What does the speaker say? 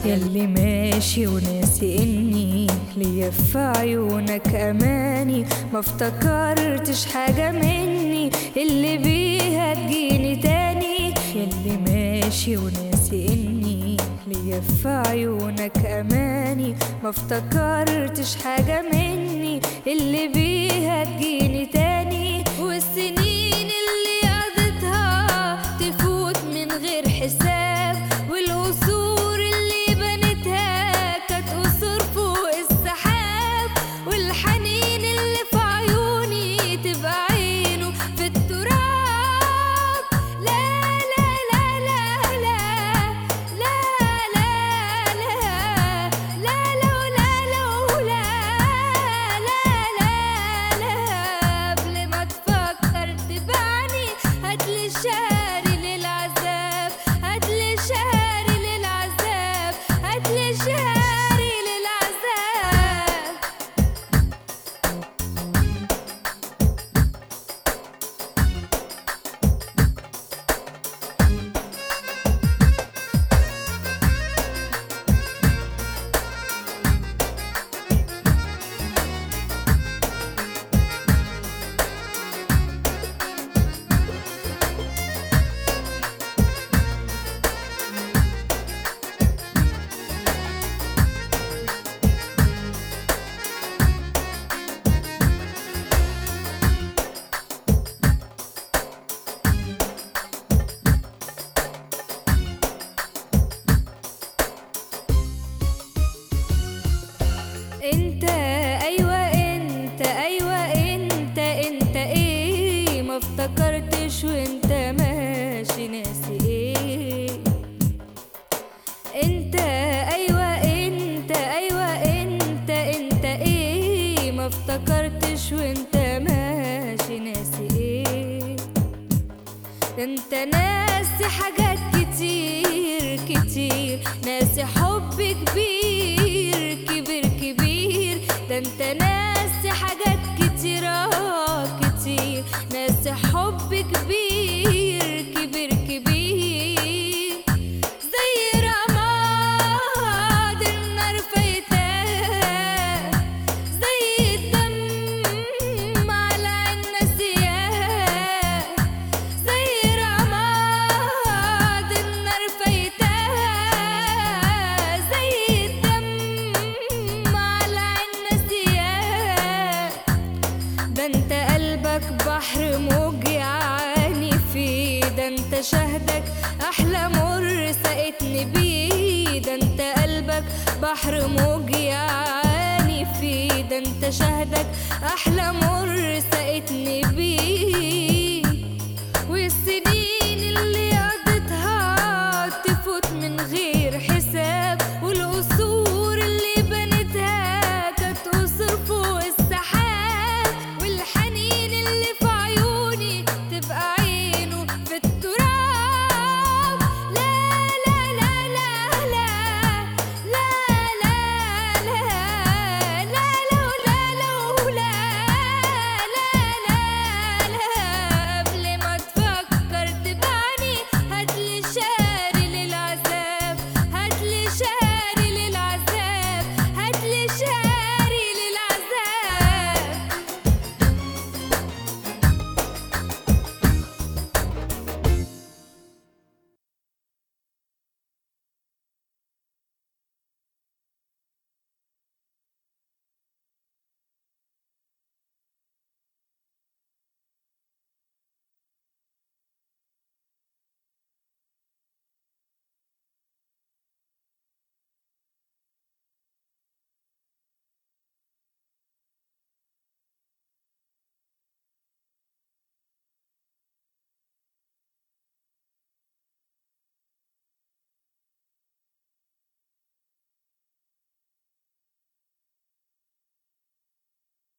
ياللي ماشي وناسي اني ليا في عيونك اماني، ما افتكرتش حاجة مني اللي بيها تجيني تاني. ياللي ماشي وناسي اني ليا في عيونك اماني، ما افتكرتش حاجة مني اللي بيها تجيني تاني. والسنين اللي قضيتها تفوت من غير حساب، والقصور اللي بنتها كانت قصور فوق السحاب، والحنين اللي في عيوني تبقى عينه في التراب. لا لا لا لا لا لا لا لا لا لا لا لا قبل ما تفكر تبعني هاتلي شاري للعذاب، هاتلي شاري للعذاب، هاتلي شاري للعذاب. انت ايوه انت ايوه انت ايه، ما افتكرتش وانت ماشي ناسي ايه. انت ايوه انت ايوه انت ايه، ما افتكرتش وانت ماشي ناسي ايه. انت ناسي حاجات كتير كتير، ناسي حب كبير كبير كبير. ده انت ناسي حاجات كتير كتير، ناسي حب كبير كبير كبير. زي رماد النار فايتاه، زي الدم على عين ناسياه. زي رماد النار فايتاه، زي الدم على عين ناسياه. ده انت قلبك بحر موج يعاني فيه، ده انت شهدك احلى مر سقتني بيه. ده انت قلبك بحر موج يعاني فيه، ده انت شهدك احلى مر سقتني بيه. والسنين اللي قضيتها تفوت من غير حساب، والقصور